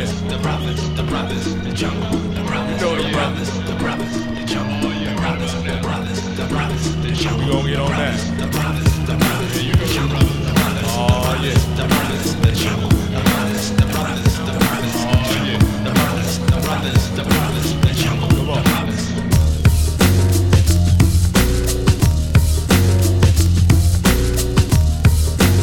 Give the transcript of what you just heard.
The brothers, the jungle, the brothers, the brothers, the jungle, the brothers, the jungle, We gonna get on that. the brothers.